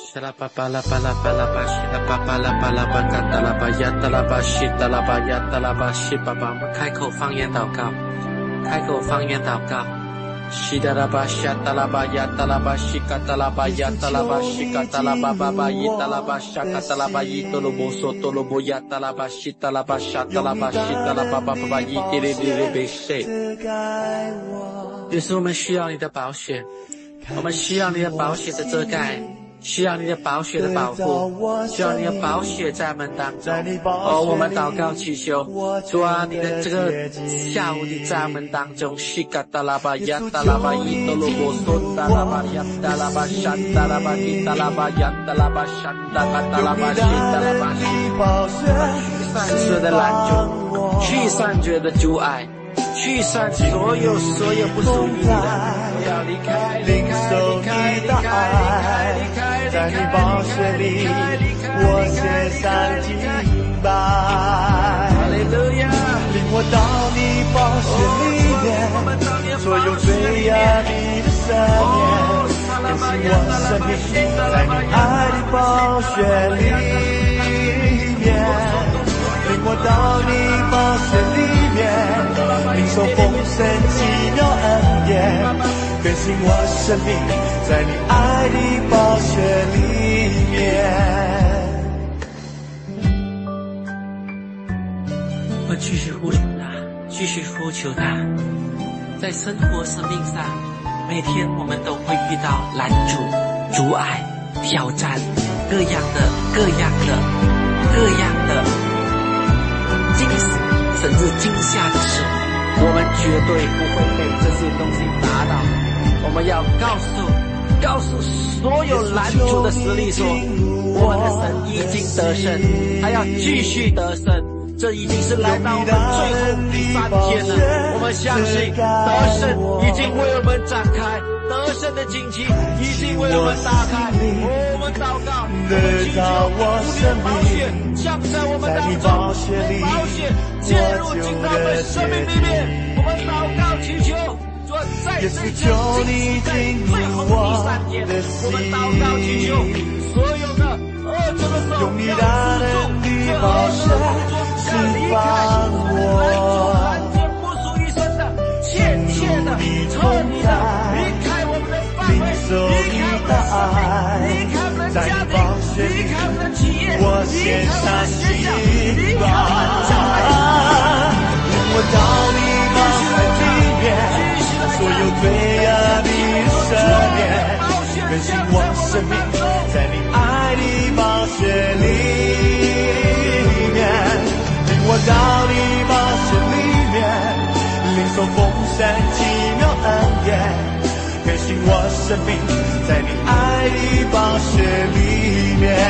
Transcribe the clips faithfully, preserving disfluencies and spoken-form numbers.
Shala papa la pala pala pashila papa la pala bakata la bayata la bashita la bayata la bashi papa， 我们开口方言祷告，开口方言祷告。西达拉巴夏达拉巴亚达拉巴西卡达拉巴亚达拉巴西卡达拉巴巴巴伊达拉巴夏卡达拉巴伊多罗波索多罗波亚达拉巴西达拉巴夏达拉巴西达拉巴巴巴巴伊迪里迪里贝塞。就是我们需要你的宝血，我们需要你的宝血的遮盖。需要你的宝血的保护，需要你的宝血在我们当中。哦，我们祷告祈求，主啊，你的这个下午你在我们当中。西嘎达拉巴亚达拉巴伊多罗波索达拉巴亚达拉巴山达拉巴迪达拉巴亚达拉巴山达嘎达拉巴西达拉巴西。驱散所有的拦阻，驱散所有的阻碍，驱散所有所有不属于你的。我要离开，离开，离开，离开，离开，离开。 在你宝血里，我献上敬拜。 哈利路亚， 领我到你宝血里面，所有罪恶你的赦免，更新我生命，在你爱的宝血里面。领我到你宝血里面，领受丰盛奇妙恩典。更新我生命，在你爱的宝血里面。 我继续呼求他，继续呼求他。在生活生命上，每天我们都会遇到拦阻、阻碍、挑战，各样的、各样的、各样的惊喜，甚至惊吓的事，我们绝对不会被这些东西打倒。我们要告诉告诉所有拦阻的实力说，我们的神已经得胜，他要继续得胜。这已经是来到我们最后第三天了，我们相信得胜已经为我们展开，得胜的荆棘已经为我们打开。我们祷告， 得到我生命， 降在我们当中，宝血介入进到我们生命里面。我们祷告祈求，在这求你进入我的心，我们祷告祈求，所有的恶者的手用你大能的宝血释放我， 拦截不属于神的，切切的彻底的离开我们的范围，离开我们的生命，离开我们的家庭，离开我们的企业， 我献上敬拜，领我到你宝血里面，所有罪恶的赦免，更新我生命，在你爱的宝血里面。我到你宝血里面，领受丰盛奇妙恩典，更新我生命，在你爱的宝血里面。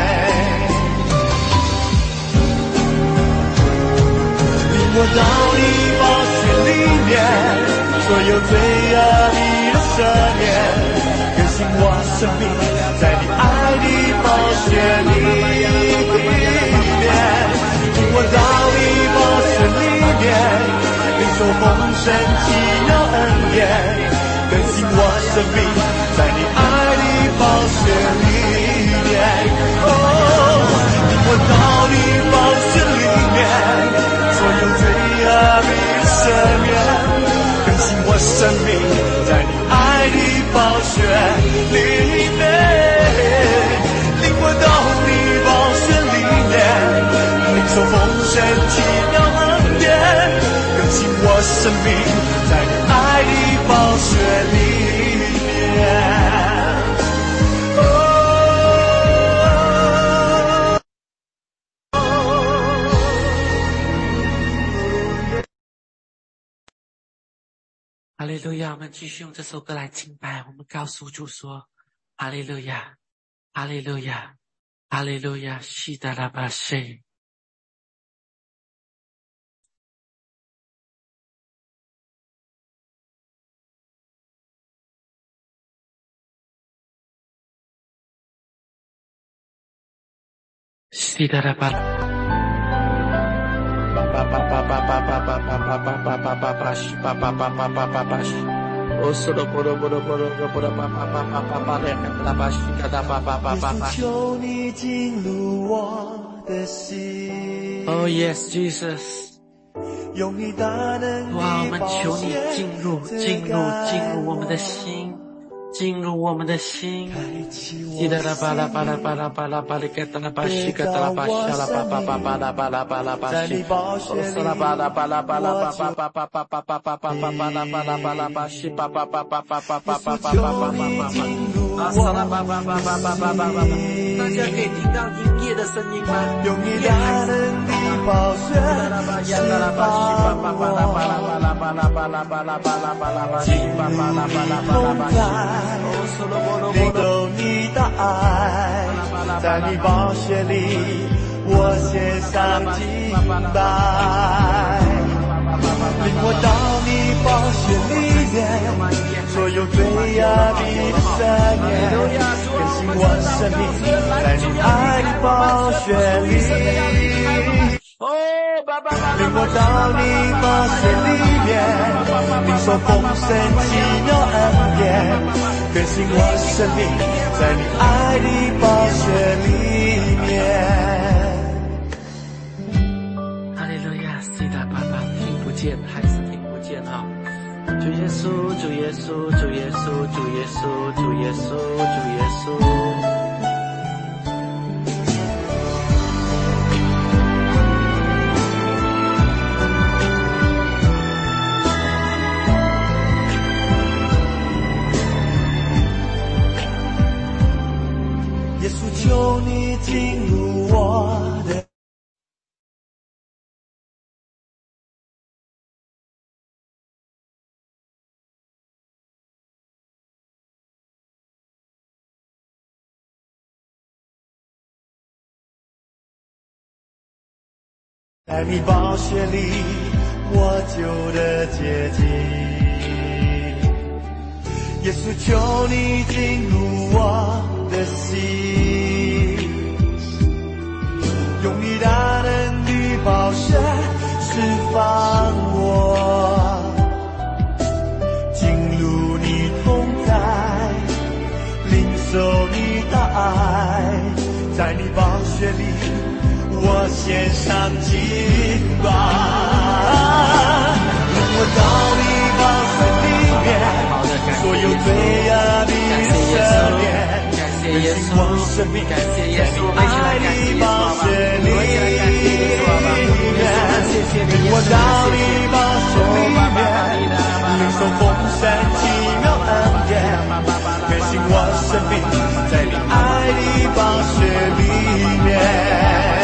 领我到你宝血里面，所有罪恶你的赦免，更新我生命，在你爱的宝血里面。我到你宝血里面，领受丰盛奇妙恩典，更新我生命，在你爱的宝血里面。哦，领我到你宝血里面，所有罪恶你赦免，更新我生命，在你爱的宝血里面。领我到你宝血里面。受丰盛奇妙恩典，更新我生命，在你爱的宝血里面。 哈利路亚！我们继续用这首歌来敬拜，我们告诉主说：哈利路亚，哈利路亚，哈利路亚，西达拉巴西。西达拉巴，巴巴巴巴巴巴巴巴巴巴巴巴巴巴西巴巴巴巴巴巴巴西。 哦，是的，波罗波罗波罗波罗巴巴巴巴巴巴的，拉巴西嘎达巴巴巴巴巴。 求你进入我的心。 Oh yes, Jesus。 用你大能力哇，我们求你进入，进入，进入我们的心。进入我们的心，记得啦巴拉巴拉巴拉巴拉巴拉给达拉巴西给达拉巴沙拉巴巴巴巴拉巴拉巴拉巴西，沙拉巴拉巴拉巴拉巴巴巴巴巴巴巴巴巴巴巴拉巴拉巴拉巴西巴巴巴巴巴巴巴巴巴巴巴巴巴，啊沙拉巴巴巴巴巴巴巴巴，大家可以听到音乐的声音吗？ 用你大能力保全，释放我。领够你的爱，在你宝血里，我献上敬拜。领我到你宝血里面，所有罪压力的赦免，更新我生命，在你爱的宝血里。领我到你宝血里面，领受丰盛奇妙恩典，更新我生命，在你爱的宝血里面。 哈利路亚，谁的爸爸听不见还是听不见啊？主耶稣，主耶稣，主耶稣，主耶稣，主耶稣，主耶稣。 耶稣，求你进入我的。在你宝血里，我就得洁净。耶稣，求你进入我的心，用你大能的宝血释放我，进入你同在，领受你的爱，在你宝血里，我献上敬拜。领我到你宝血里面，所有罪压力赦免，更新我生命，在你爱的宝血里面。领我到你宝血里面，领受丰盛奇妙恩典，更新我生命，在你爱的宝血里面。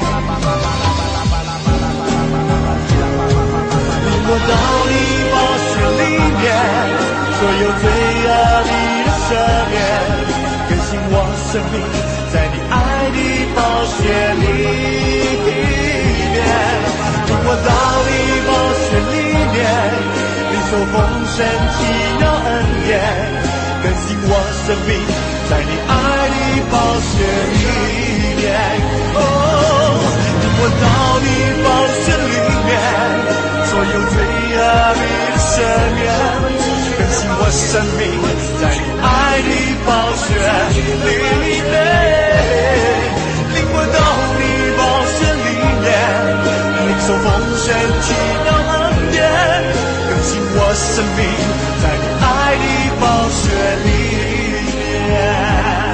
领我到你宝血里面，所有罪压力的赦免，更新我生命，在你爱的宝血里面。领我到你宝血里面，领受丰盛奇妙恩典，更新我生命，在你爱的宝血里面。哦，领我到你宝血里面，所有罪压力的赦免，更新我生命，在你爱的宝血里面。领我到你宝血里面，领受丰盛奇妙恩典，更新我生命，在你爱的宝血里面。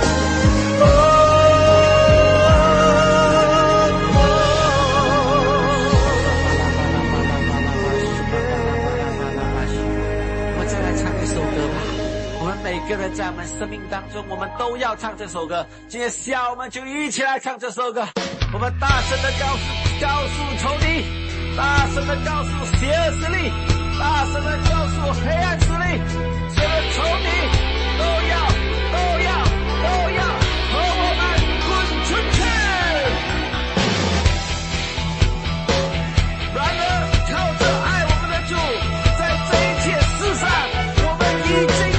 每个人在我们生命当中，我们都要唱这首歌。今天下午我们就一起来唱这首歌。我们大声的告诉告诉仇敌，大声的告诉邪恶势力，大声的告诉黑暗势力，所有的仇敌都要都要都要和我们滚出去。然而靠着爱我们的主，在这一切事上，我们已经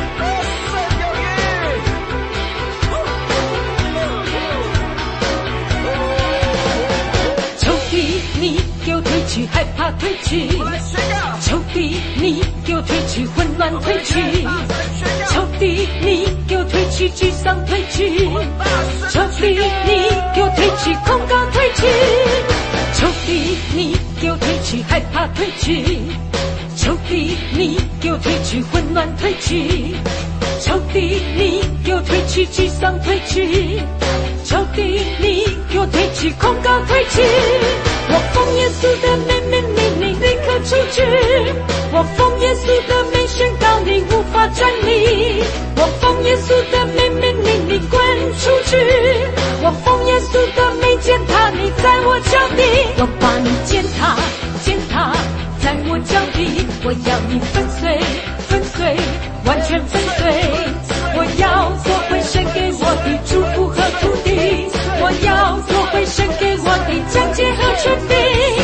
你给我退去，害怕退去，仇敌，你给我退去，混乱退去，仇敌你给我退去，沮丧退去，仇敌你给我退去，控告退去，仇敌你给我退去，害怕退去，仇敌你给我退去，混乱退去，仇敌你给我退去，沮丧退去，仇敌你给我退去，控告退去，我奉耶稣的命命令你立刻出去，我奉耶稣的命宣告你无法站立，我奉耶稣的命命令你滚出去，我奉耶稣的命践踏你在我脚底，我把你践踏践踏在我脚底，我要你粉碎粉碎完全粉碎，我要做回神给我的祝福和土地，我要做回神给我的讲解和权柄，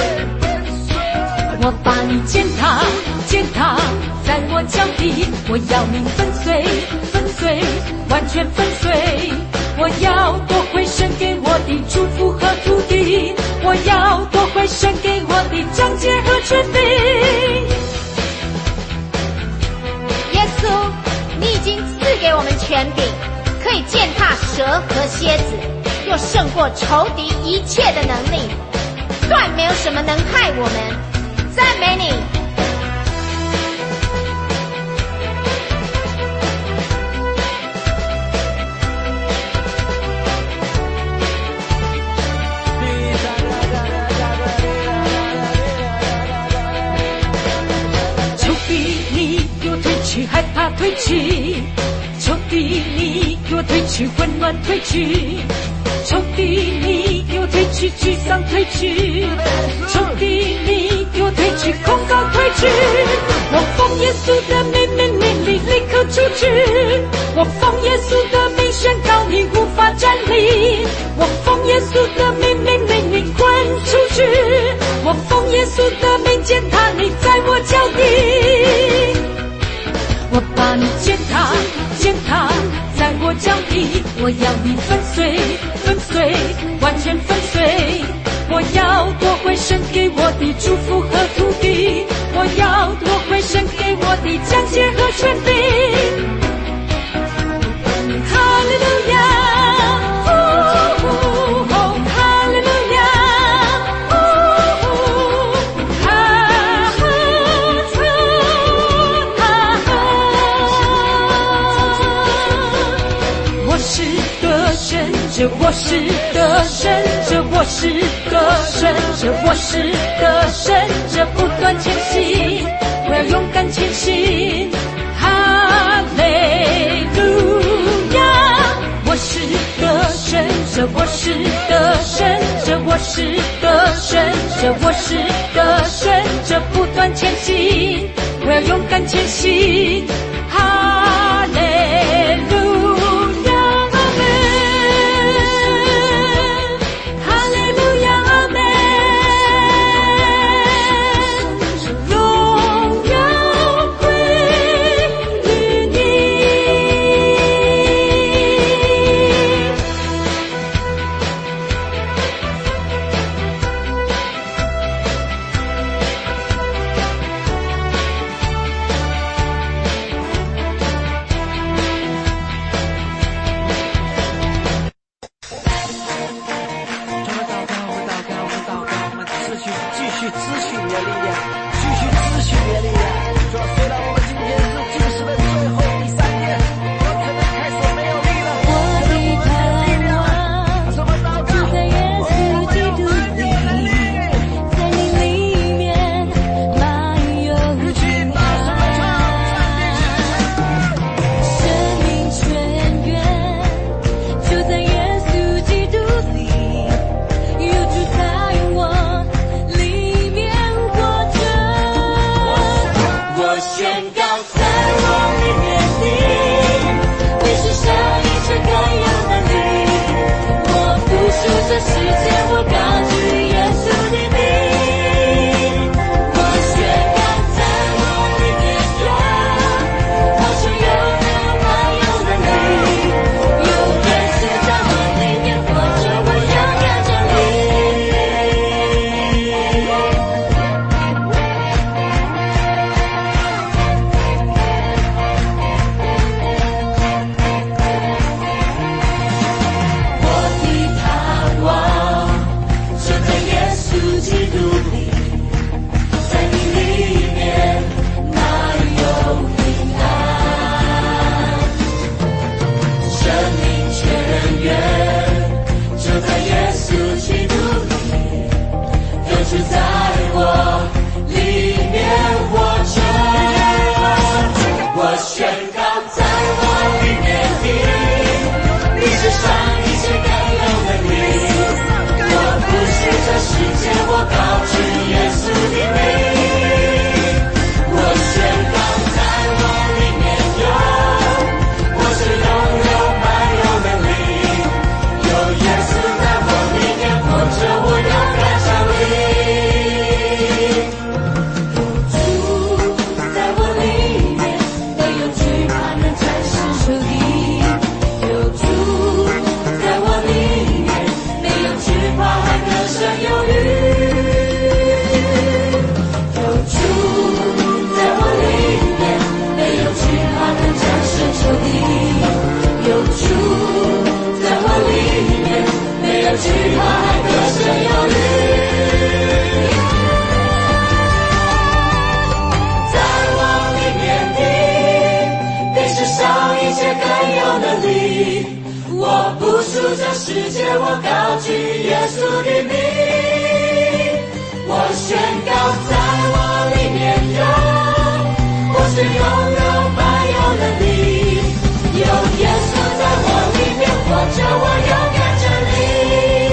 我把你践踏践踏在我脚底，我要你粉碎粉碎完全粉碎，我要夺回神给我的祝福和土地，我要夺回神给我的讲解和权柄。 耶稣，你已经赐给我们权柄，可以践踏蛇和蝎子，又胜过仇敌一切的能力，断没有什么能害我们。赞美你。害怕退去，仇敌你给我退去，混乱退去，仇敌你给我退去，沮丧退去，仇敌你给我退去，控告退去，我奉耶稣的命命令你立刻出去，我奉耶稣的命宣告你无法站立，我奉耶稣的命命令你滚出去，我奉耶稣的命践踏你在我脚底，我把你践踏践踏在我脚底，我要你粉碎粉碎完全粉碎，我要夺回神给我的祝福和土地，我要夺回神给我的讲解和权柄。哈利路亚，哈利路亚，我是得胜者，我是得胜者，我是得胜者，我是得胜者，不断前行，我要勇敢前行。哈利路亚，我是得胜者，我是得胜者，我是得胜者，我是得胜者，不断前行，我要勇敢前行。哈利路亚，阿门。哈利路亚，阿门。荣耀归于你。 有主在我里面。 基督里，在你里面满有平安，生命泉源就在耶稣基督里，流出在我里面活着。我宣告在我里面的，比世上一切更有能力。我不是这世界，我高举耶稣的名。我宣告在我里面有，我是拥有满有能力。有耶稣在我里面活着，我勇敢站立。惧怕还得胜有余，在我里面的，比世上一切更有能力。我不属这世界，我高举耶稣的名。我宣告在我里面有，我是拥有满有能力。有耶稣在我里面活着，我勇敢站立。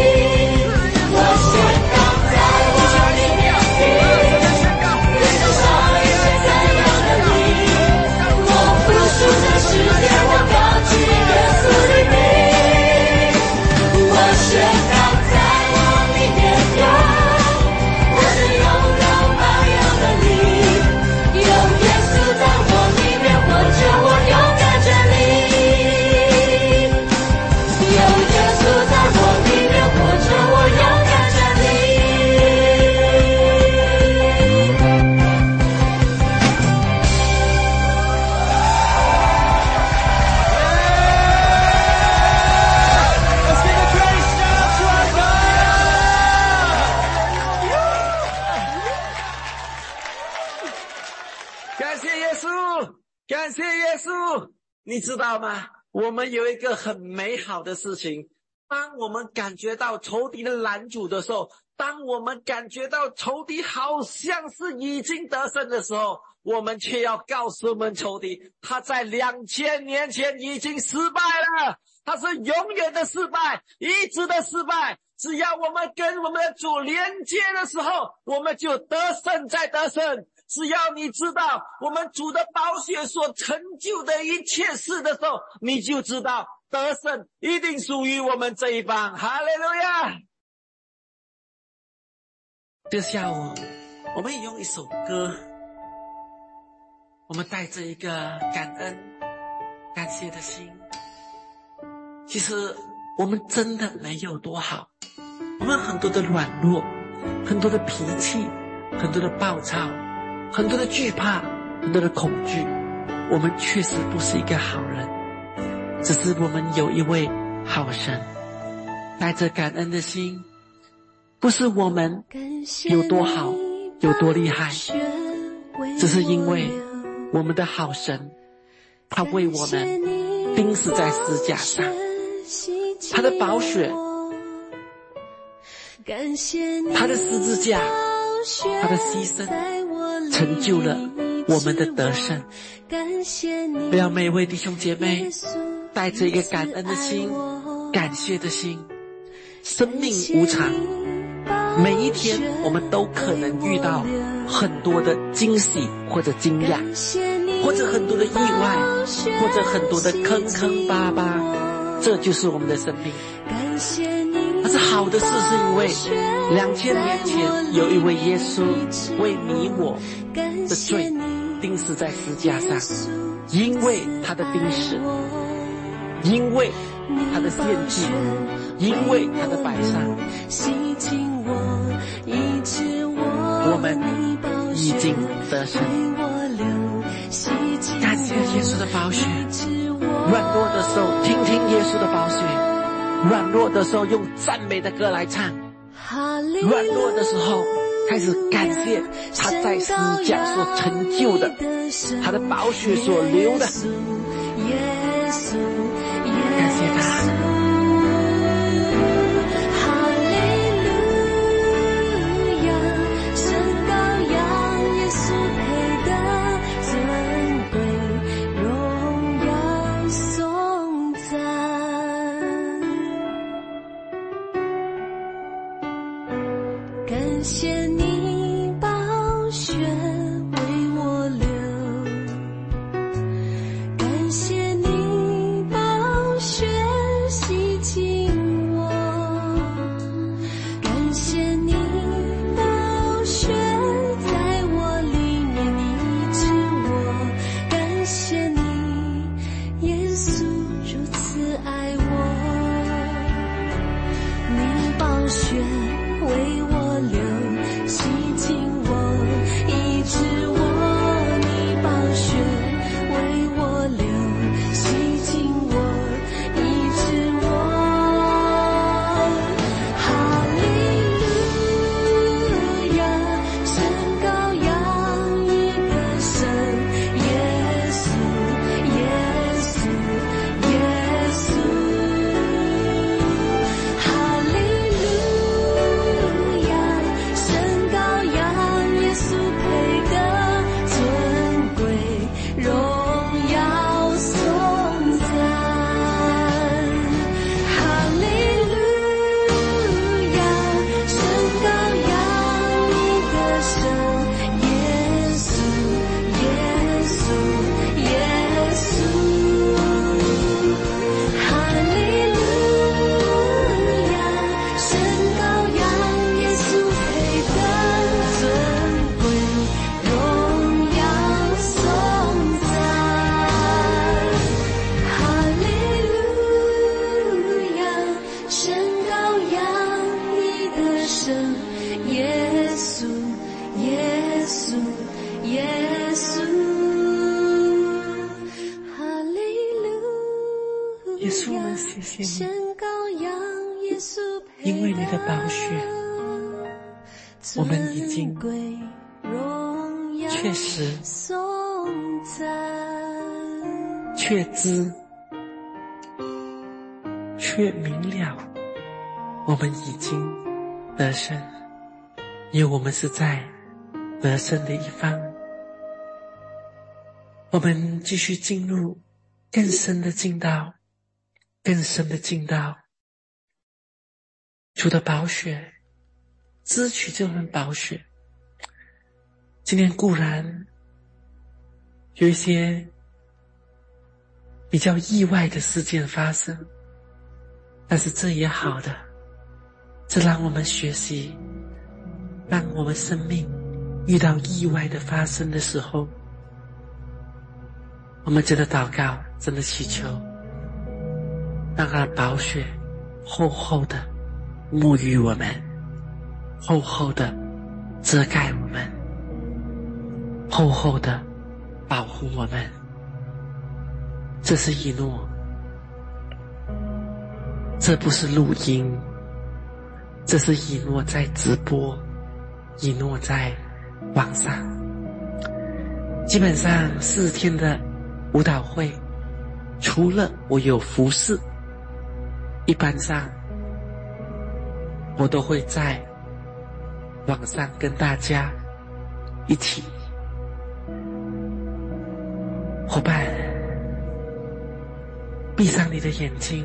你知道吗？我们有一个很美好的事情，当我们感觉到仇敌的拦阻的时候，当我们感觉到仇敌好像是已经得胜的时候，我们却要告诉我们仇敌，他在两千年前已经失败了，他是永远的失败，一直的失败。只要我们跟我们的主连接的时候，我们就得胜再得胜。只要你知道我们主的宝血所成就的一切事的时候，你就知道得胜一定属于我们这一方。哈利路亚！这下午我们也用一首歌，我们带着一个感恩感谢的心。其实我们真的没有多好，我们很多的软弱，很多的脾气，很多的暴躁，很多的惧怕，很多的恐惧，我们确实不是一个好人，只是我们有一位好神。带着感恩的心，不是我们有多好有多厉害，只是因为我们的好神，他为我们钉死在十字架上，他的宝血，他的十字架，他的牺牲成就了我们的得胜。不要每位弟兄姐妹带着一个感恩的心，感谢的心。生命无常，每一天我们都可能遇到很多的惊喜或者惊讶，或者很多的意外，或者很多的坑坑巴巴，这就是我们的生命。但是好的事是因为两千年前有一位耶稣为你我的罪钉死在十字架上，因为他的钉死，因为他的献祭，因为他的摆上，我们已经得胜。感谢耶稣的宝血，软弱的时候听听耶稣的宝血，软弱的时候用赞美的歌来唱。 软弱的时候开始感谢他在十字架所成就的，他的宝血所流的，感谢他。 感谢你宝血为我流，感谢你宝血洗净我，感谢你宝血在我里面医治我，感谢你耶稣如此爱我，你宝血为我洗净我，医治我，你宝血为我流，洗净我，医治我。哈利路亚，神羔羊已得胜，耶稣，耶稣，耶稣。哈利路亚。耶稣配得尊贵荣耀颂赞，哈利路亚，神羔羊已得胜，耶稣，耶稣，耶稣，哈利路亚，神羔羊耶稣配得尊耶稣，我们谢谢你，因为你的宝血，我们已经确实确知却明了，我们已经得胜，因为我们是在得胜的一方。我们继续进入更深的进道，更深的进道。主的宝血支取这份宝血。今天固然有一些比较意外的事件发生，但是这也好的，这让我们学习，让我们生命遇到意外的发生的时候，我们真的祷告，真的祈求，让他的宝血厚厚的沐浴我们，厚厚的遮盖我们，厚厚的保护我们。这是以诺，这不是录音，这是以诺在直播，以诺在网上。基本上四天的舞蹈会，除了我有服侍，一般上我都会在网上跟大家一起。伙伴，闭上你的眼睛，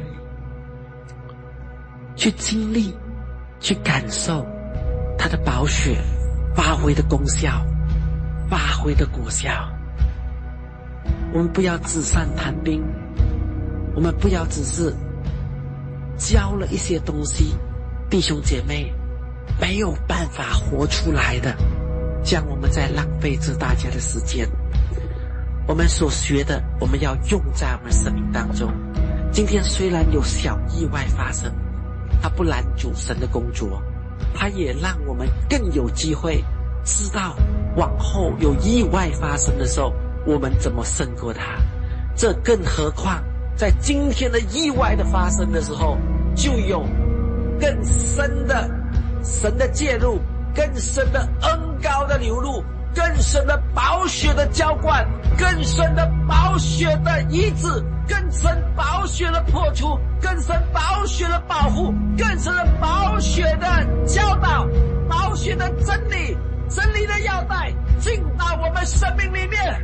去经历，去感受他的宝血发挥的功效，发挥的果效。我们不要纸上谈兵，我们不要只是教了一些东西，弟兄姐妹没有办法活出来的，这样我们在浪费着大家的时间。我们所学的，我们要用在我们生命当中。今天虽然有小意外发生，它不拦阻神的工作，它也让我们更有机会知道往后有意外发生的时候，我们怎么胜过它。这更何况在今天的意外的发生的时候，就有更深的神的介入，更深的恩膏的流露，更深的宝血的浇灌，更深的宝血的医治，更深宝血的破除，更深宝血的保护，更深的宝血的教导，宝血的真理，真理的腰带进到我们生命里面。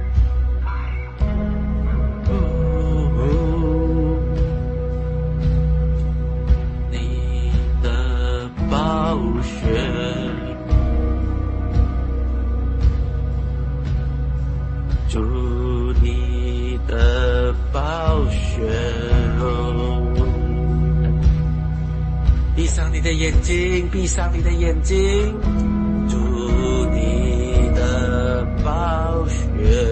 你的宝血主你的宝血，闭上你的眼睛，闭上你的眼睛，主你的宝血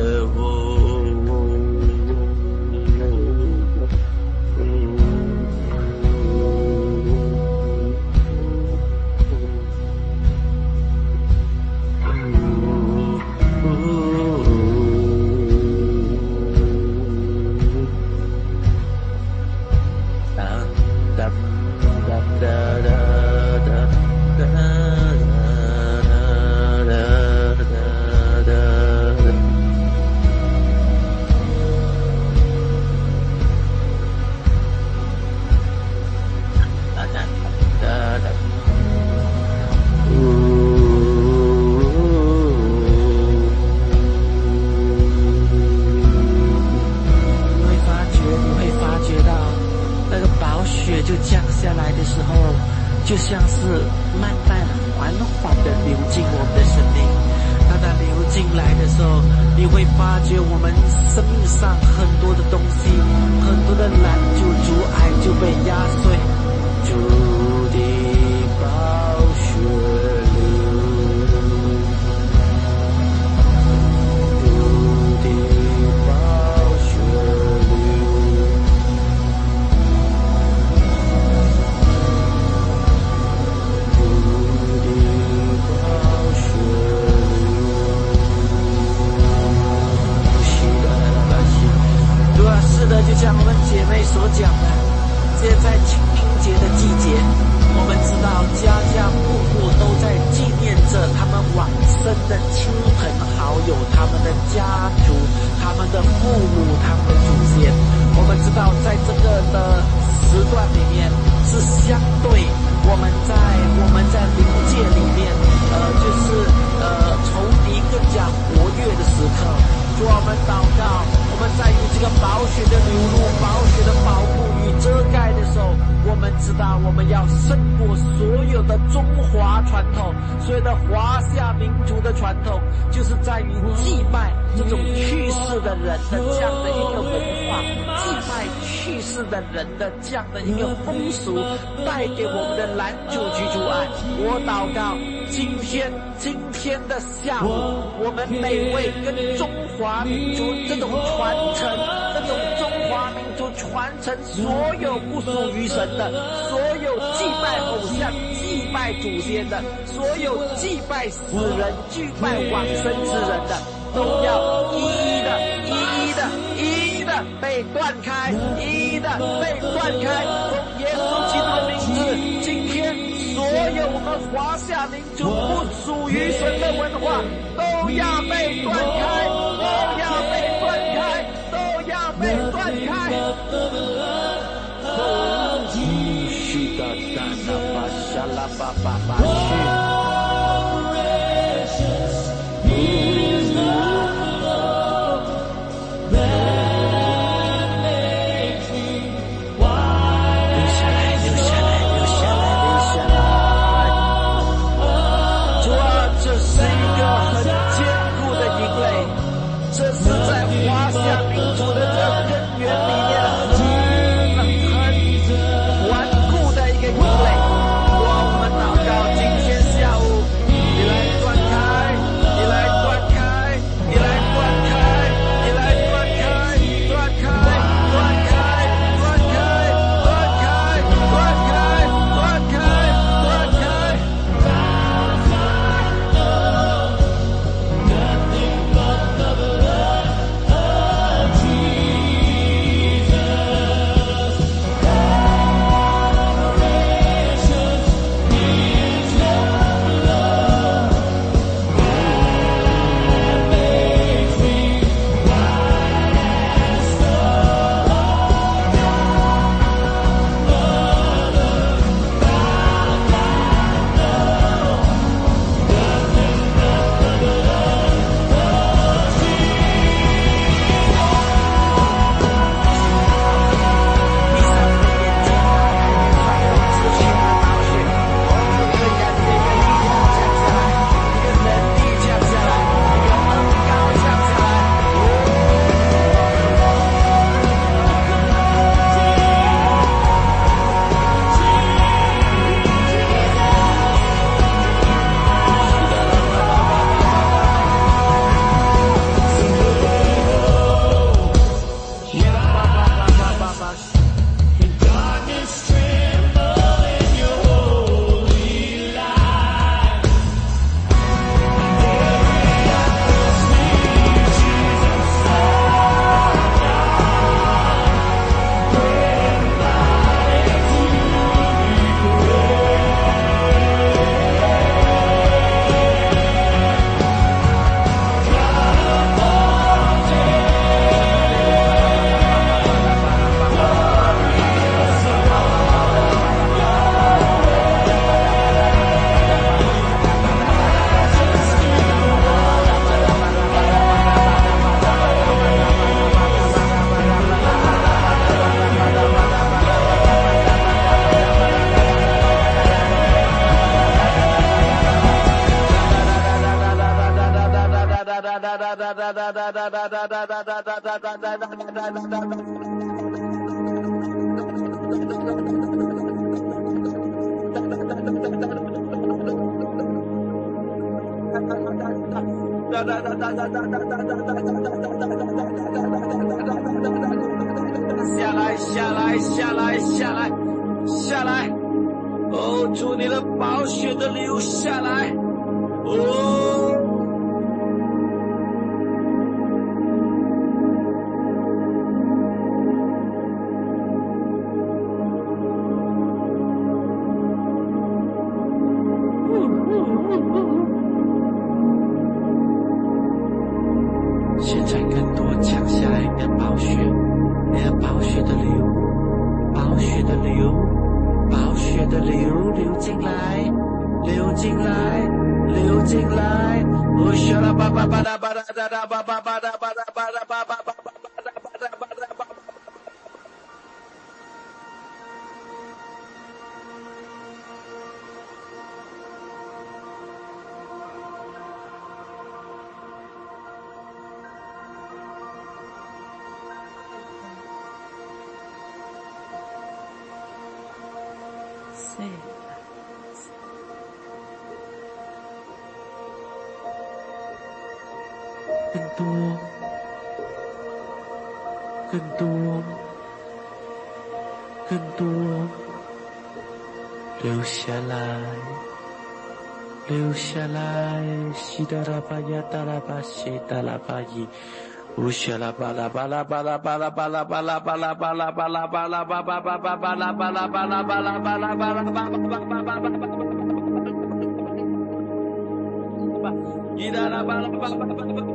就像是慢慢缓缓地流进我们的生命。当它流进来的时候，你会发觉我们生命上很多的东西，很多的拦阻阻碍就被压碎。主的宝血流，主的宝血流，是的，就像我们姐妹所讲的，这在清明节的季节，我们知道家家户户都在纪念着他们往生的亲朋好友，他们的家族，他们的父母，他们的祖先。我们知道在这个的时段里面，是相对我们在我们在灵界里面呃就是呃仇敌更加活跃的时刻。主啊，我们祷告，我们在于这个宝血的流露，宝血的保护与遮盖的时候，我们知道我们要胜过所有的中华传统，所有的华夏民族的传统，就是在于祭拜这种去世的人的这样的一个文化，祭拜去世的人的这样的一个风俗，带给我们的男主居主爱。我祷告，今天今天的下午，我们每位跟中华民族这种传承，这种中华民族传承所有不属于神的，所有祭拜偶像、祭拜祖先的，所有祭拜死人、祭拜往生之人的，都要一一的、一一的、一一的被断开，一一的被断开。奉耶稣基督的名字，今天所有我们华夏民族不属于神的文化，都要被断开，都要被断开，都要被断开。是的，哒啦吧沙啦吧吧吧是。 下来，下来，下来，下来，下来！哦，主你的宝血的流下来！哦。现在更多降下来你的宝血，你的宝血的流，宝血的流，宝血的流流进来，流进来，流进来。哦，沙拉巴巴巴拉巴拉巴拉巴巴巴拉巴拉巴拉巴巴巴巴巴拉巴拉巴拉巴。更多，更多，更多，留下来，留下来，西达拉巴呀达拉巴西达拉巴伊，乌夏拉巴拉巴拉巴拉巴拉巴拉巴拉巴拉巴拉巴拉巴拉巴巴巴巴巴拉巴拉巴拉巴拉巴拉巴拉巴巴巴巴巴巴巴。伊达拉巴拉巴拉巴拉巴拉。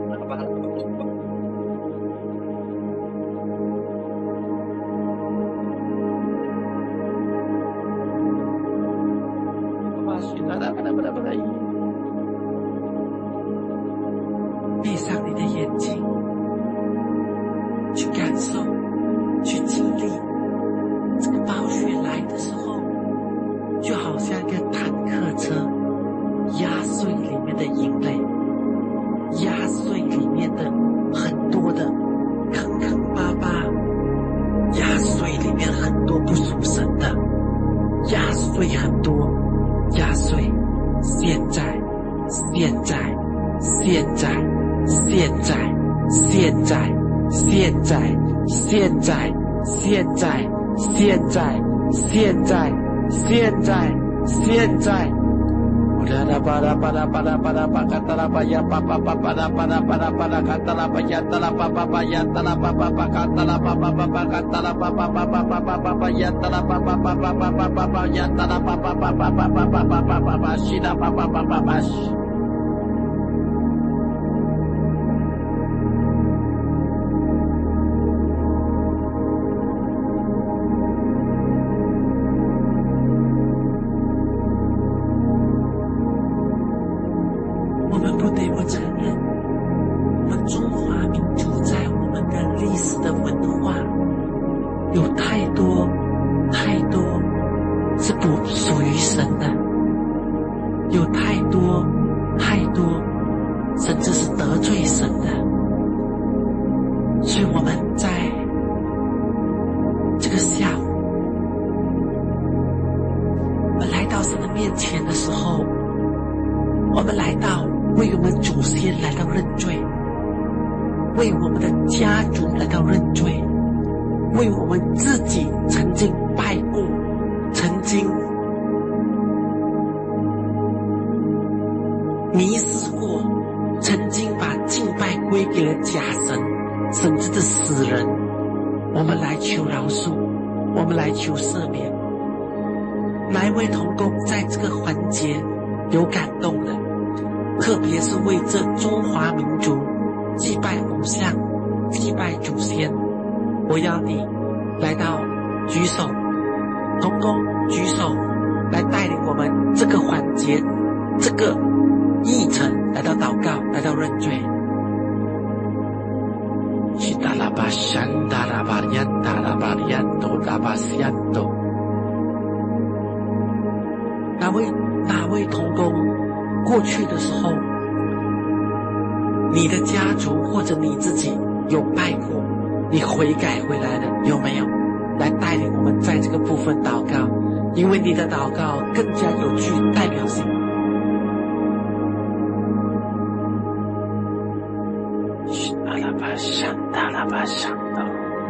闭上你的眼睛，去感受，去经历这个宝血来的时候，就好像一个坦克车压碎里面的营垒，压碎里面的很多的坑坑巴巴，压碎里面很多不属神的，压碎很多，压碎。现在，现在，现在，现在，现在，现在，现在，现在，现在，现在，现在，现在。巴拉巴拉巴拉巴拉巴拉巴卡达拉巴呀巴巴巴巴拉巴拉巴拉巴拉卡达拉巴呀达拉巴巴巴呀达拉巴巴巴卡达拉巴巴巴巴卡达拉巴巴巴巴巴巴巴巴呀达拉巴巴巴巴巴巴巴巴呀达拉巴巴巴巴巴巴巴巴巴巴巴西达巴巴巴巴巴西。 你的家族或者你自己有拜过，你悔改回来了，有没有？来带领我们在这个部分祷告，因为你的祷告更加有具代表性。阿拉巴山达拉巴山达。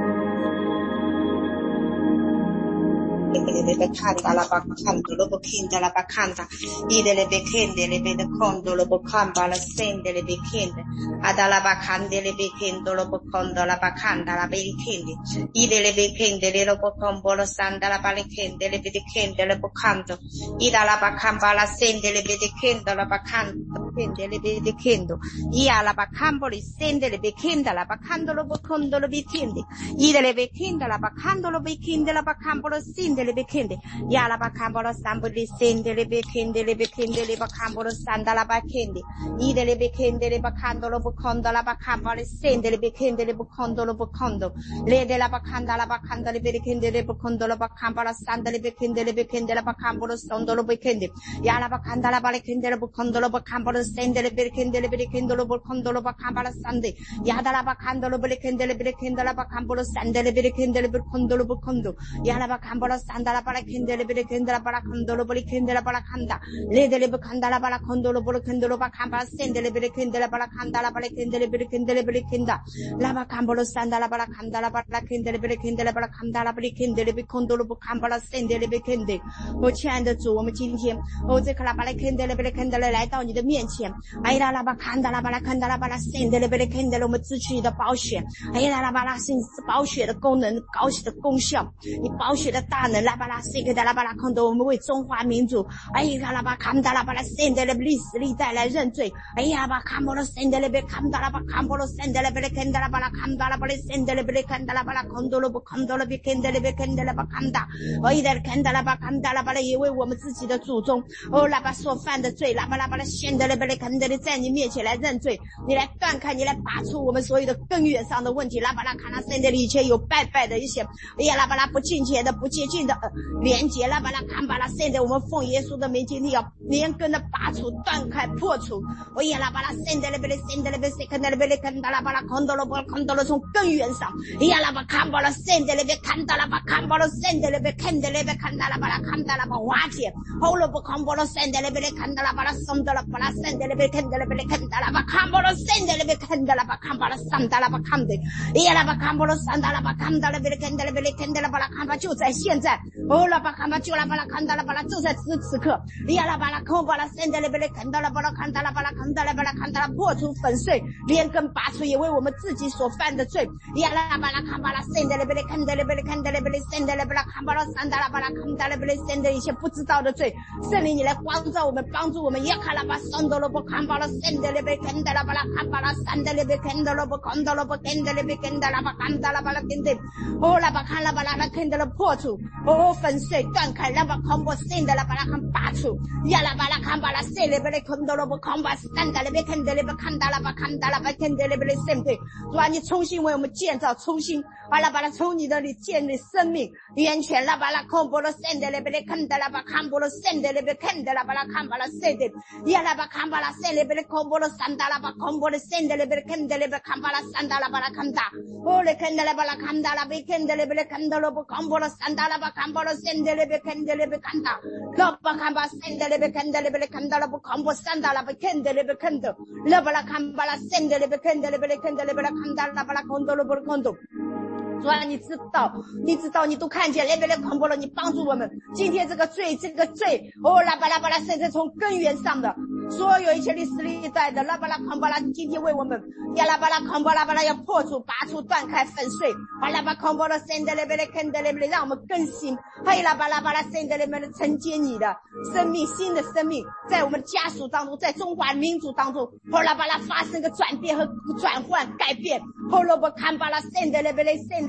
le becanda la bacanda lo bocchenda la bacanda ide le becende le becondo lo boccamba la sende le becende ada la bacande le becendo lo boccondo la bacanda la becende ide le becende le lo boccombo lo sanda la balecende le becende le boccando ida la bacamba la sende le becendo la bacanda pende le becendo ia la bacambo le sende le becenda la bacando lo boccondo lo becende ide le becenda la bacando lo becende la bacambo lo sende le becende ya la bacambo lo sambo le sende le becende le becende le bacambo lo sanda la bacende ide le becende le bacando lo boccondo la bacambo le sende le becende le boccondo lo boccondo le de la bacanda la bacanda le becende le boccondo lo bacambo la sanda le becende le becende la bacambo lo sondo lo becende ya la bacanda la balecende le boccondo lo bacambo lo sende le becende le becende lo boccondo lo bacambo la sande ya da la bacanda lo becende le becende la bacambo lo sende le becende le boccondo lo boccondo ya la bacambo lo sanda la balecende le becende la bacando lo becende la bacanda le de le bacanda la bacando lo becende lo bacambo la sende le becende la bacanda la balecende le becende le becende la bacambo lo sanda la bacanda la balecende le becende la bacanda la balecende le boccondo lo bacambo la sende le becende 我亲爱的主，我们今天哦这克拉巴莱肯德勒贝勒肯德勒来到你的面前，哎啦啦巴看达拉巴拉看达拉巴拉圣德勒贝勒肯德勒，我们支取你的宝血，哎啦啦巴拉圣宝血的功能，宝血的功效，你宝血的大能，拉巴拉圣克达拉巴拉看德，我们为中华民族，哎啦啦巴看达拉巴拉圣德勒历史历代来认罪，哎呀巴看波罗圣德勒贝看达拉巴看波罗圣德勒贝勒肯德拉巴拉看达拉巴拉圣德勒贝勒看达拉巴拉看德勒不看德勒贝肯德勒贝肯德勒巴看达，哎的看达拉巴看达拉巴拉也为我们自己的祖宗哦拉巴所犯的罪，拉巴拉巴拉现在的贝勒肯德勒在你面前来认罪，你来断开，你来拔出我们所有的根源上的问题，拉巴拉看拉圣德勒以前有拜拜的一些，哎呀拉巴拉不敬虔的不洁净的、呃、连结，拉巴拉看巴拉圣德，我们奉耶稣的名今天要连根的拔除断开破除，哎呀拉巴拉圣德勒贝勒圣德勒贝勒肯德勒贝勒肯达拉巴拉看到了不看到了从根源上，哎呀拉巴看巴拉圣德勒贝看到了巴看巴拉圣德勒贝肯德勒贝看到了巴拉看到了巴瓦解，后了不看巴拉圣德勒贝勒看到了巴拉松的了巴拉圣德勒贝肯德勒贝勒看到了巴看巴拉圣德勒贝看到了巴看巴拉上到了巴看的，哎呀拉巴看巴拉上到了巴看到了贝勒肯德勒贝勒看到了巴拉看巴就在现在，哦拉巴看巴就拉巴拉看到了巴拉就在此此刻，哎呀拉巴拉看巴拉圣德勒贝勒看到了巴拉看到了巴拉看到了巴拉看到了破除粉碎，连根拔出，也为我们自己所犯的罪，哎呀拉巴拉看巴拉圣德勒贝勒看到了贝勒看到了贝勒圣德勒巴拉看巴拉上到了巴拉看到了贝勒圣德一些不知道的罪，圣灵你来光照我们，帮助我们，也看了巴上到了不看巴拉圣德勒贝看到了巴拉看巴拉上到了贝看到了不看到了不看到了贝看到了巴看到了巴拉看的，哦拉巴看了巴拉拉看到了破除，哦粉碎断开，拉巴看巴圣德勒巴拉看拔除，呀拉巴拉看巴拉圣勒贝勒看到了不看巴上到了贝看到了不看到了巴看到了巴看到了贝勒圣德，主啊你重新为我们建造，重新巴拉巴拉从你那里建立生命源泉，拉巴拉看巴拉圣德勒贝勒看到了巴看巴拉圣德勒贝看到了巴拉看巴拉圣德，呀拉巴看巴拉圣勒贝勒看巴拉上到了巴看巴拉圣德勒贝勒看到了巴看巴拉上到了巴拉看到，哦勒看到了巴拉看到了贝看到了贝勒看到了巴看巴拉上到了巴看巴拉圣德勒贝看到了贝看到，拉巴看巴圣德勒贝看到了贝勒看到了巴看巴上到了贝看到了贝看到，拉巴拉看巴拉圣德勒贝看到了贝勒看到了贝勒看到了巴拉看到了巴拉看到。主啊，你知道，你知道，你都看见，来来来，恐怖了，你帮助我们。今天这个罪，这个罪，哦，拉巴拉巴拉，甚至从根源上的，所有一切历史历代的，拉巴拉康巴拉，今天为我们，呀拉巴拉康巴拉巴拉要破除、拔出、断开、粉碎，巴拉巴康巴拉，圣德勒贝勒肯德勒贝勒，让我们更新，还有拉巴拉巴拉，圣德勒贝勒承接你的生命，新的生命，在我们家属当中，在中华民族当中，后拉巴拉发生个转变和转换、改变，后罗巴康巴拉，圣德勒贝勒，圣德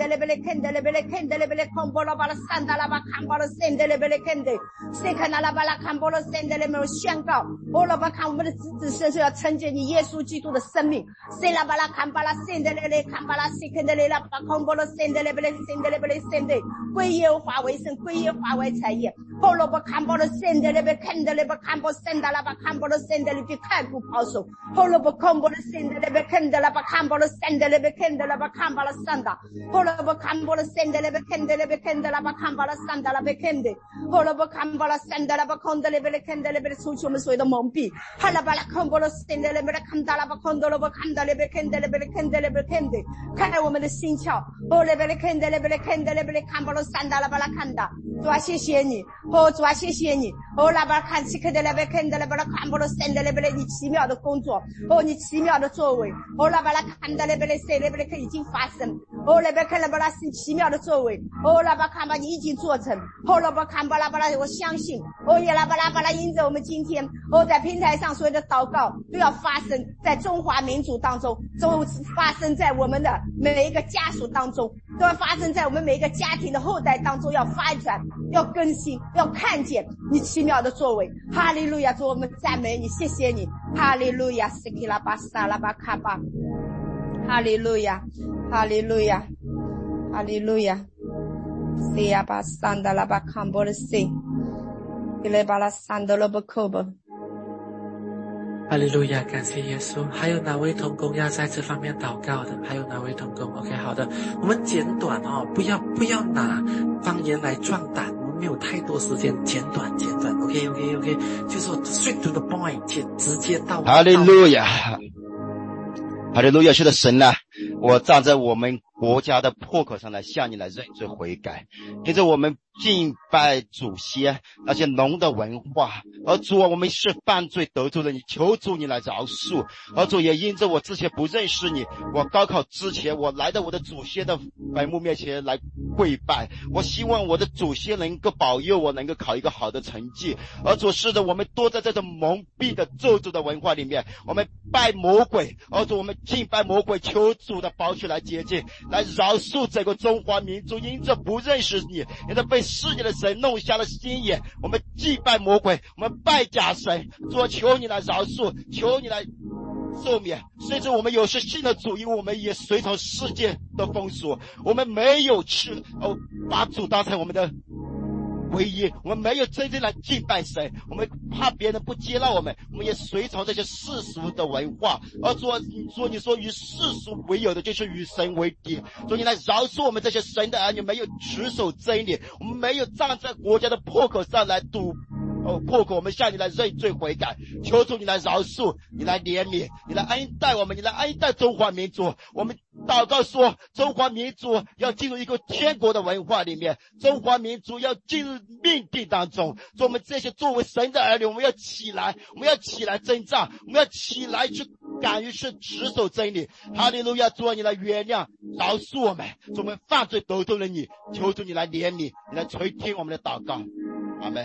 kende lebele kende lebele kende lebele kombolo bala sanda la ba kambolo sende lebele kende sekana la bala kambolo sende le没有宣告哦了吧看我们的子子孙孙要承接你耶稣基督的生命塞拉巴拉看巴拉圣的嘞嘞看巴拉西肯的嘞拉巴空波罗圣的嘞不嘞圣的嘞不嘞圣的归耶和华为圣归耶和华为产业后了吧看波罗圣的嘞不看的嘞不看波圣的啦吧看波罗圣的嘞去看顾保守后了吧空波罗圣的嘞不看的啦吧看波罗圣的嘞不看的啦吧看巴拉圣的后了吧看波罗圣的嘞不看的嘞不看的啦吧看巴拉圣的啦不看的后了吧看巴拉圣的啦吧空的嘞不嘞看的嘞不嘞除去我们所有的蒙蔽哈啦巴拉空波罗圣的嘞不嘞看的啦吧空的了吧看的嘞不看的嘞不嘞看的嘞不嘞看的开我们的心窍哦嘞不嘞看的嘞不嘞看的嘞不嘞看巴拉圣的啦巴拉看的主啊谢谢你哦主啊谢谢你哦啦巴拉看起看的嘞不看的嘞巴拉看巴拉圣的嘞不嘞你奇妙的工作哦你奇妙的作为哦啦巴拉看的嘞不嘞谁嘞不嘞已经发生哦嘞不看了巴拉是奇妙的作为哦啦巴看吧你已经做成哦啦巴看巴拉巴拉我相信哦耶啦巴拉巴拉因着我们今天哦在平台上所有的祷告都要发生在中华民族当中都发生在我们的每一个家属当中都要发生在我们每一个家庭的后代当中要发展要更新要看见你奇妙的作为哈利路亚主我们赞美你谢谢你哈利路亚斯基拉巴萨拉巴卡巴哈利路亚哈利路亚哈利路亚西亚巴桑达拉巴康波的西伊雷巴拉桑德罗布科布哈利路亚，感谢耶稣。还有哪位同工要在这方面祷告的？还有哪位同工 ？OK， 好的，我们简短哦，不要不要拿方言来壮胆，我们没有太多时间，简短简短。OK OK OK， 就是说 straight to the point， 直接到。 哈利路亚，哈利路亚，是的神啊，我站在我们国家的破口上来向你来认罪悔改，因着我们敬拜祖先那些龙的文化，而主啊，我们是犯罪得罪了你，求主你来饶恕。而主也因着我之前不认识你，我高考之前我来到我的祖先的坟墓面前来跪拜，我希望我的祖先能够保佑我能够考一个好的成绩。而主是的，我们多在这种蒙蔽的咒诅的文化里面，我们拜魔鬼，而主我们敬拜魔鬼，求主的宝血来洁净，来饶恕整个中华民族，因着不认识你，因着被世界的神弄瞎了心眼，我们祭拜魔鬼，我们拜假神。主，求你来饶恕，求你来赦免。甚至我们有时信了主，因为我们也随从世界的风俗，我们没有去哦把主当成我们的唯一，我们没有真正来敬拜神，我们怕别人不接纳我们，我们也随从这些世俗的文化。而主，你说你说与世俗为友的，就是与神为敌。所以你来饶恕我们这些神的儿女，没有持守真理，我们没有站在国家的破口上来堵哦破口，我们向你来认罪悔改，求主你来饶恕，你来怜悯，你来恩待我们，你来恩待中华民族。我们祷告说，中华民族要进入一个天国的文化里面，中华民族要进入命定当中。所以我们这些作为神的儿女，我们要起来，我们要起来征战，我们要起来去敢于去持守真理。哈利路亚，主啊，你来原谅饶恕我们，我们犯罪得罪了你，求主你来怜悯，你来垂听我们的祷告。阿们。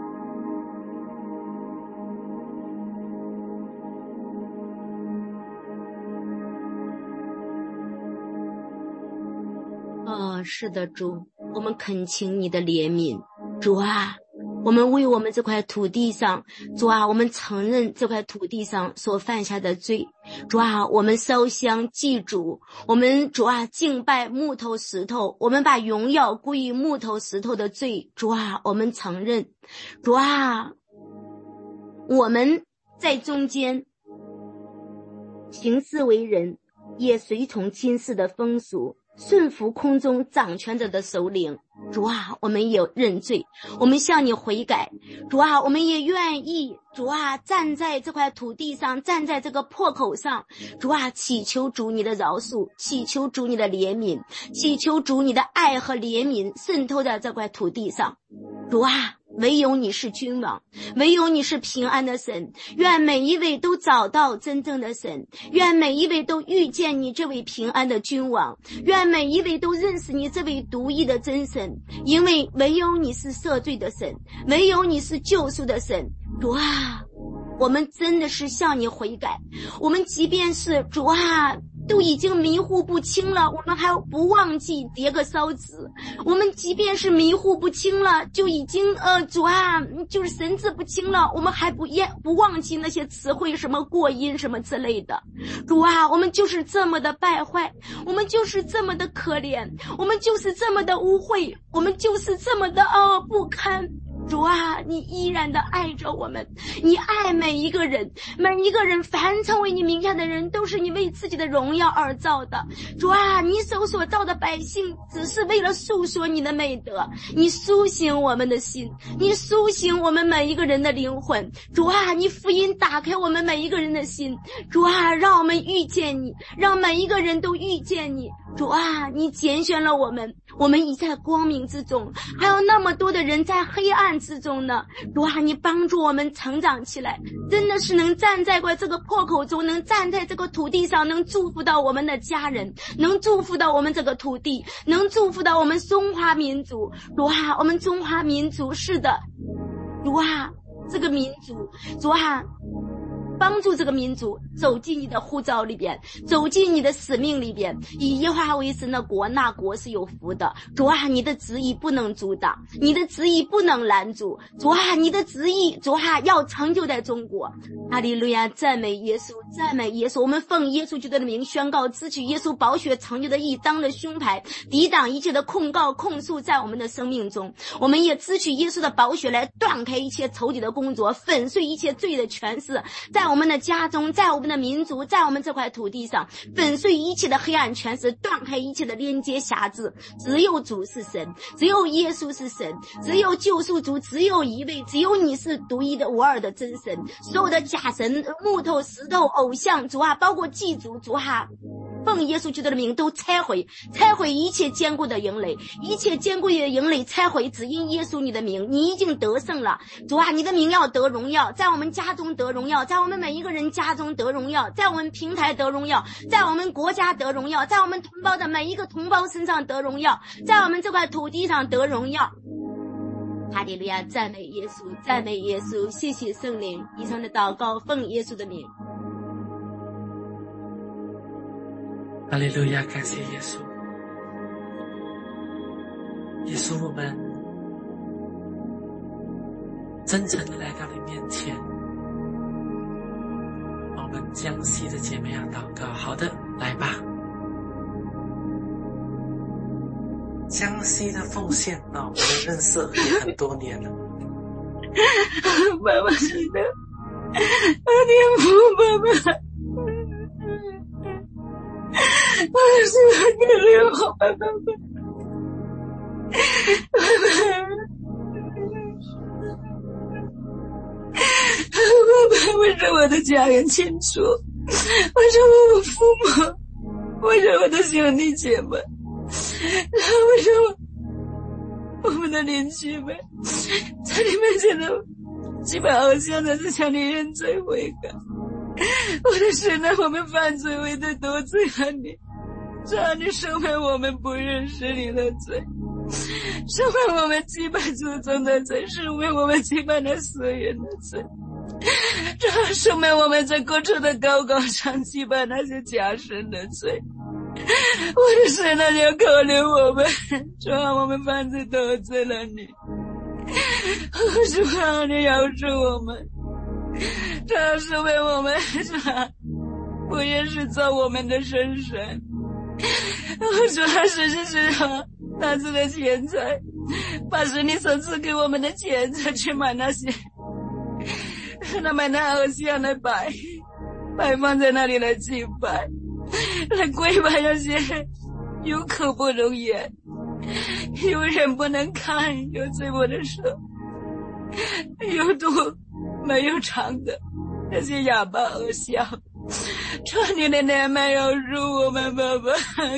哦，是的，主，我们恳请你的怜悯。主啊，我们为我们这块土地上，主啊，我们承认这块土地上所犯下的罪。主啊，我们烧香祭主，我们主啊敬拜木头石头，我们把荣耀归于木头石头的罪。主啊，我们承认。主啊，我们在中间行事为人，也随从今世的风俗，顺服空中掌权者的首领。主啊，我们也认罪，我们向你悔改。主啊，我们也愿意，主啊，站在这块土地上，站在这个破口上。主啊，祈求主你的饶恕，祈求主你的怜悯，祈求主你的爱和怜悯渗透在这块土地上。主啊，唯有你是君王，唯有你是平安的神。愿每一位都找到真正的神，愿每一位都遇见你这位平安的君王，愿每一位都认识你这位独一的真神，因为唯有你是赦罪的神，唯有你是救赎的神。主啊，我们真的是向你悔改，我们即便是主啊都已经迷糊不清了，我们还不忘记叠个烧纸。我们即便是迷糊不清了，就已经呃主啊，就是神志不清了，我们还不厌不忘记那些词汇，什么过音什么之类的。主啊，我们就是这么的败坏，我们就是这么的可怜，我们就是这么的污秽，我们就是这么的呃不堪。主啊，你依然的爱着我们，你爱每一个人，每一个人凡成为你名下的人都是你为自己的荣耀而造的。主啊，你手所造的百姓只是为了诉说你的美德，你苏醒我们的心，你苏醒我们每一个人的灵魂。主啊，你福音打开我们每一个人的心。主啊，让我们遇见你，让每一个人都遇见你。主啊，你拣选了我们，我们已在光明之中，还有那么多的人在黑暗之中呢。主啊，你帮助我们成长起来，真的是能站在过这个破口中，能站在这个土地上，能祝福到我们的家人，能祝福到我们这个土地，能祝福到我们中华民族。主啊，我们中华民族，是的，主啊，这个民族，主啊，帮助这个民族走进你的呼召里边，走进你的使命里边。以耶和华为神的国，那国是有福的。主啊，你的旨意不能阻挡，你的旨意不能拦阻。主啊，你的旨意，主啊，要成就在中国。哈利路亚，赞美耶稣，赞美耶稣。我们奉耶稣基督的名宣告，支取耶稣宝血成就的义，当着胸牌，抵挡一切的控告控诉在我们的生命中。我们也支取耶稣的宝血来断开一切仇敌的工作，粉碎一切罪的权势，在我们的家中，在我们的民族，在我们这块土地上，粉碎一切的黑暗权势，断开一切的连接辖制。只有主是神，只有耶稣是神，只有救赎主，只有一位，只有你是独一的无二的真神。所有的假神、木头、石头、偶像，主啊，包括祭祖，主啊，奉耶稣基督的名都拆毁，拆毁一切坚固的营垒，一切坚固的营垒拆毁，只因耶稣你的名，你已经得胜了。主啊，你的名要得荣耀，在我们家中得荣耀，在我们每一个人家中得荣耀，在我们平台得荣耀，在我们国家得荣耀，在我们同胞的每一个同胞身上得荣耀，在我们这块土地上得荣耀。哈利路亚，赞美耶稣，赞美耶稣，谢谢圣灵。以上的祷告奉耶稣的名。 哈利路亚，感谢耶稣。耶稣，我们真诚的来到你面前。我们江西的姐妹要祷告，好的，来吧。江西的奉献啊，我们认识也很多年了。 爸爸是的，天父爸爸。我是可怜我爸爸，爸爸，为着我的家人清楚，为着我父母，为着我的兄弟姐妹，为着我我们的邻居们，在你面前的祭拜偶像的是向你认罪悔改。我的神啊，我们犯罪为的得罪了你，这样你赦免我们不认识你的罪，赦免我们祭拜祖宗的罪，赦免我们祭拜那死人的罪，这样赦免我们在过处的高高上祭拜那些假神的罪。我的神啊，你要可怜我们，这样我们犯罪得罪了你，主啊，你饶恕我们，这样赦免我们，这样不认识造我们的神神。主啊，实是是啊，那次的钱财，把神你所赐给我们的钱财去买那些，那买那偶像来摆，摆放在那里来祭拜，来跪拜那些有口不容言，有人不能看，有嘴不能说，有肚没有肠的那些哑巴偶像。求你的怜悯要入我们爸爸，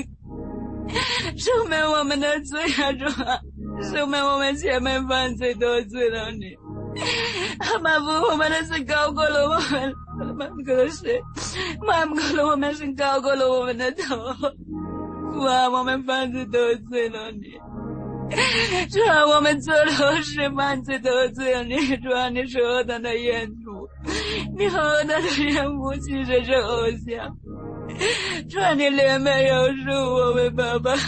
赦免我们的罪啊，主啊，赦免我们前面犯罪得罪了你，仿佛我们的罪高过了我们，满过了谁，满过了我们是高过了我们的头，父啊，我们犯罪得罪了你，主啊，我们做了事犯罪得罪了你，主啊，你是何等的严肃，你何等的厌恶其实是偶像， 主啊，你怜悯饶恕我们爸爸，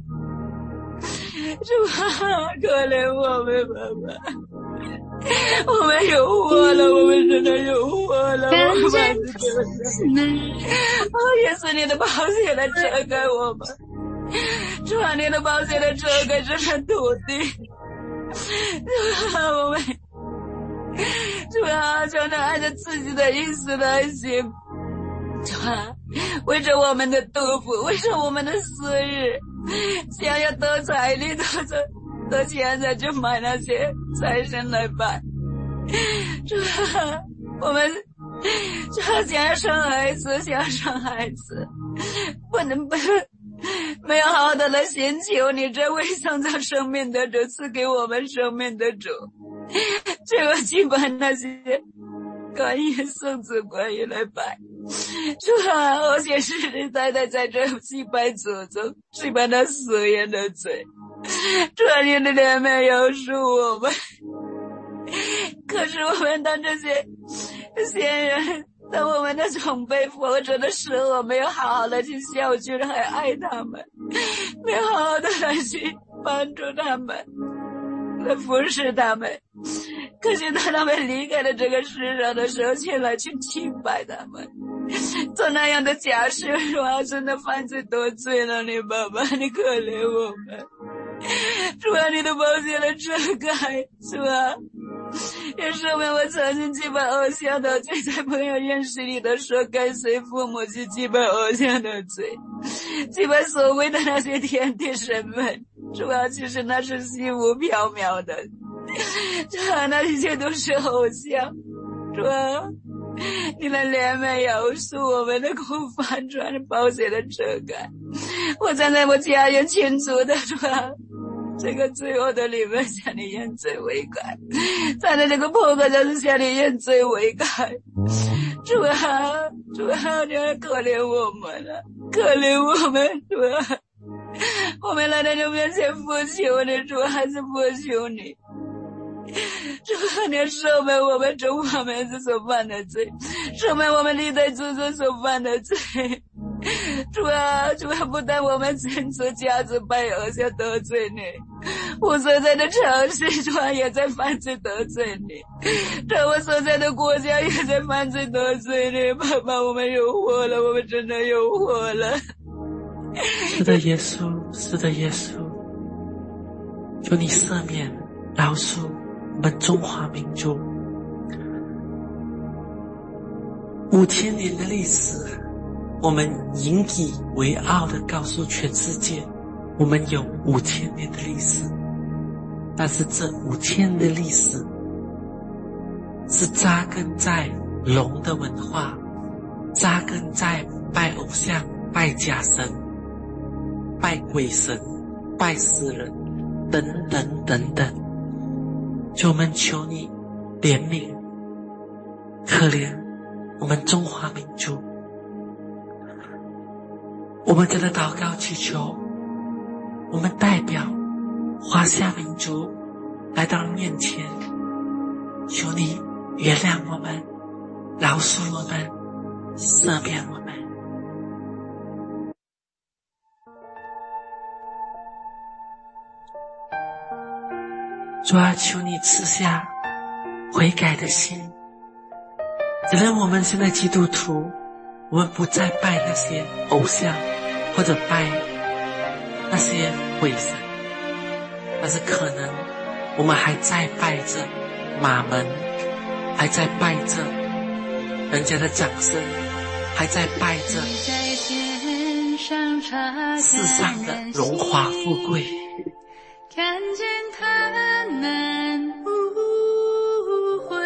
主啊，可怜我们爸爸，我们有祸了，我们真的有祸了，我们是真的，哦，也是你的宝血来遮盖我们，主啊，你的宝血来遮盖这片土地，主啊，我们，主啊，求你按照自己的意思来行，主啊，为着我们的肚腹，为着我们的私欲，想要得财力，得着得钱财就买那些财神来拜。主啊，我们主啊，想要生孩子，想要生孩子，不能不没有好好的来寻求你这位创造生命的主，赐给我们生命的主，这个去把那些观音圣子观音来拜。主啊，而且世世代代在这祭拜祖宗，祭拜那死人的罪。主啊，你的怜悯饶恕我们。可是我们当这些先人，当我们的长辈活着的时候，我没有好好的去孝敬还爱他们，没有好好的来去帮助他们，来服侍他们。可是当他们离开了这个世上的时候，却来去敬拜他们，做那样的假事，我真的犯罪得罪了你爸爸，你可怜我们。主啊，你的宝血来遮盖，主啊，也赦免我曾经祭拜偶像的罪，在没有认识你的时候跟随父母去祭拜偶像的罪，祭拜所谓的那些天地神们，主啊，其实那是虚无缥缈的，主啊，那一切都是偶像，主啊，你的怜悯饶恕我们的苦犯，主啊，是宝血的遮盖。我站在我家人群组的主啊，这个罪恶的里面向你认罪悔改，站在这个破口上是向你认罪悔改。主啊，主啊，你可怜我们了，可怜我们，主啊，我们来到你面前呼求你，主啊，还是呼求你。主啊，你赦免我们中华民族所犯的罪，赦免我们历代祖宗所犯的罪。主啊，主啊，不但我们亲自家族拜偶像得罪你，我所在的城市主啊也在犯罪得罪你，这我所在的国家也在犯罪得罪你。爸爸，我们有祸了，我们真的有祸了。 是的，耶稣，是的，耶稣，求你赦免饶恕我们中华民族五千年的历史，我们引以为傲的告诉全世界，我们有五千年的历史。但是这五千年的历史是扎根在龙的文化，扎根在拜偶像、拜假神、拜鬼神、拜死人等等等等。就我们求你怜悯可怜我们中华民族，我们跟着祷告祈求，我们代表华夏民族来到面前，求你原谅我们，饶恕我们，赦免我们。主啊，求你赐下悔改的心，只让我们现在基督徒，我们不再拜那些偶像，或者拜那些鬼神，但是可能我们还在拜着马门，还在拜着人家的掌声，还在拜着世上的荣华富贵。 看见他们无悔，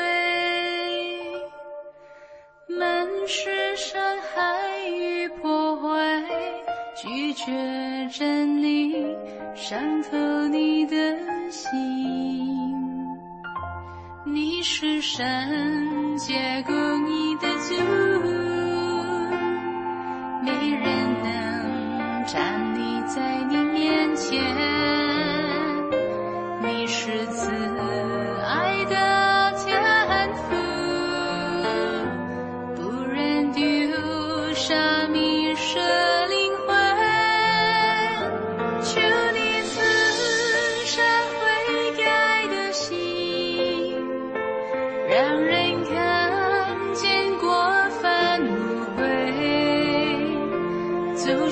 满是伤害与破坏，拒绝真理，伤透你的心。你是圣洁公义的主，没人能站立在你面前。你是慈爱的天父，不忍丢下迷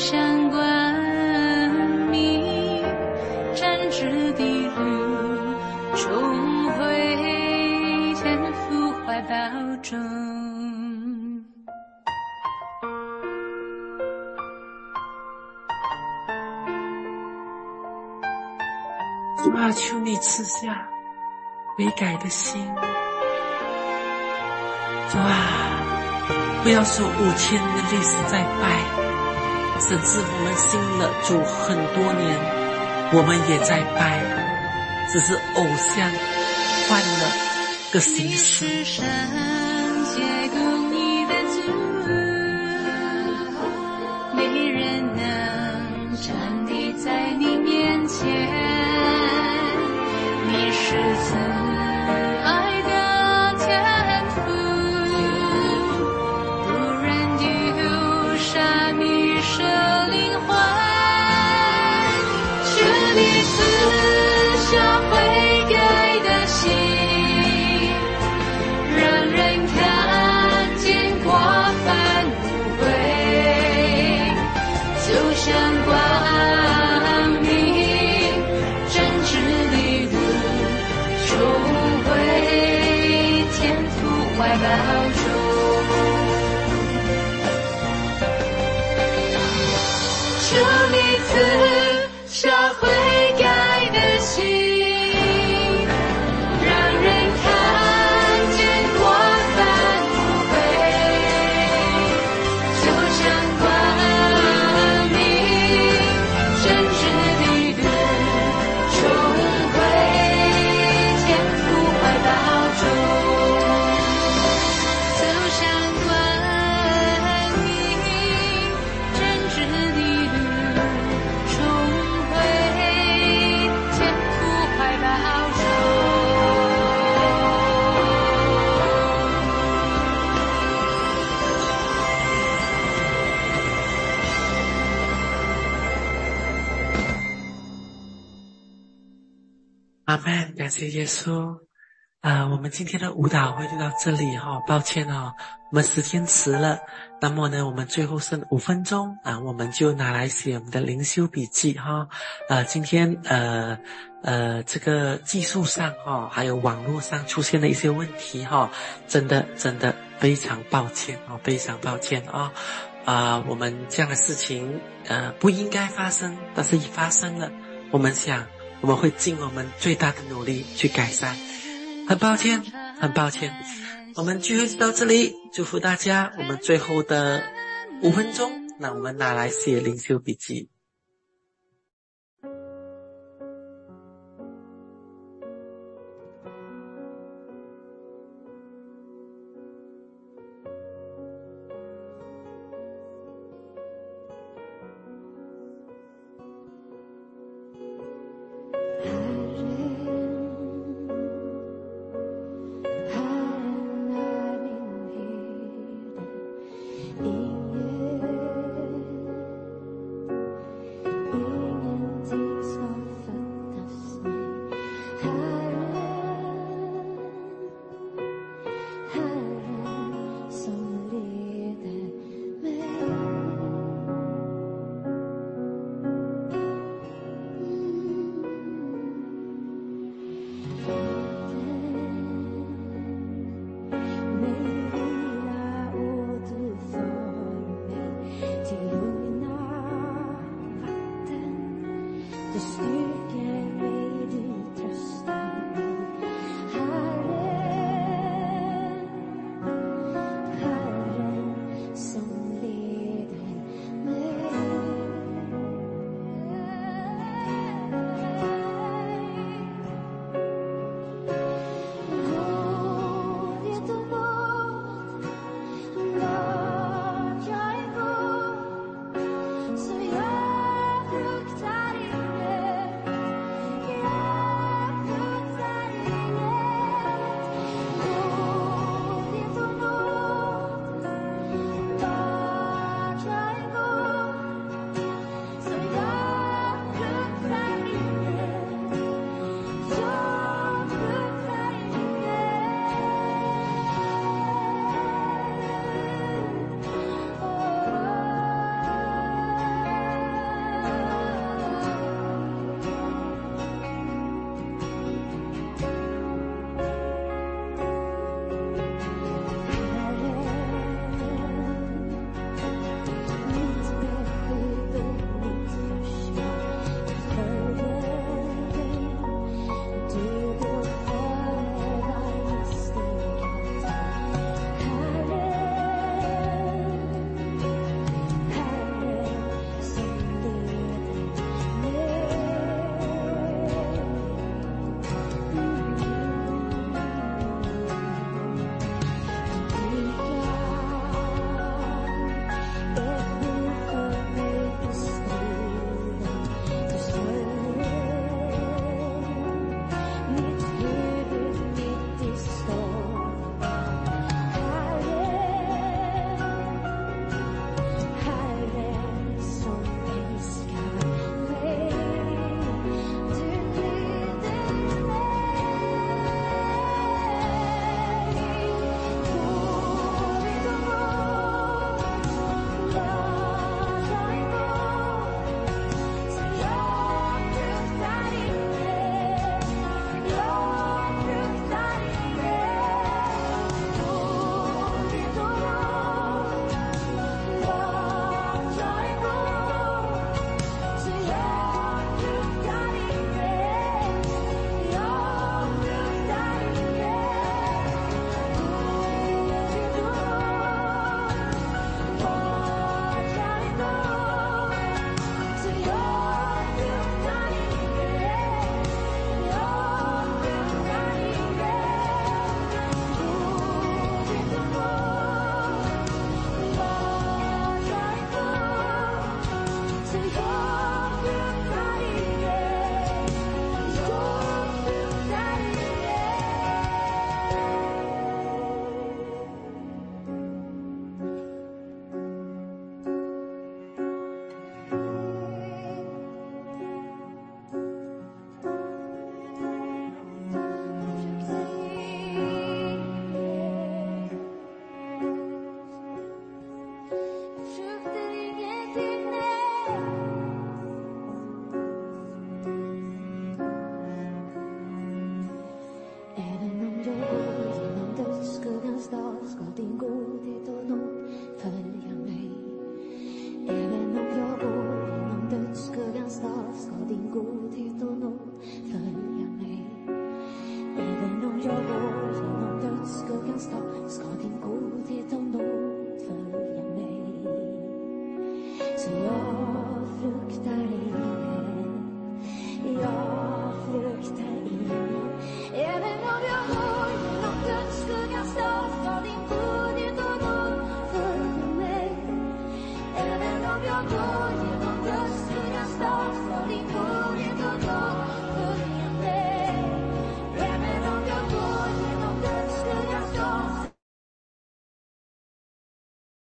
向光明，展翅的路，重回天父怀抱中。 主啊，求你赐下悔改的心。主啊，不要说五千年的历史在拜，甚至我们信了主很多年，我们也在拜，只是偶像换了个形式。 你是神结供你的主，没人能站立在你面前。你是慈爱的天父，不忍丢下你舍灵魂，求你赐下悔改的心，让人看见过犯无悔，走向光明，真挚的路，重回天父怀抱中。求你赐下悔改的心，让人看见过犯无悔，走向光明，真挚的路，重回天父怀抱中，走向光明，真挚的路，重回天父怀抱中。 阿们，感谢耶稣。啊、我们今天的舞蹈会就到这里哈、哦，抱歉哦，我们时间迟了。那么呢，我们最后剩五分钟啊，我们就拿来写我们的灵修笔记哈。呃，今天呃呃这个技术上哈、哦，还有网络上出现了一些问题哈、哦，真的真的非常抱歉哦，非常抱歉啊啊、呃，我们这样的事情呃不应该发生，但是已发生了，我们想我们会尽我们最大的努力去改善。很抱歉，很抱歉，我们聚会就到这里，祝福大家。我们最后的五分钟，那我们拿来写灵修笔记。 美丽啊，我的风。 Jesus, jag fruktar ingen, jag fruktar ingen. Även om jag går genom dödsskuggans dal, ska din godhet och nåd följa mig. Även om jag går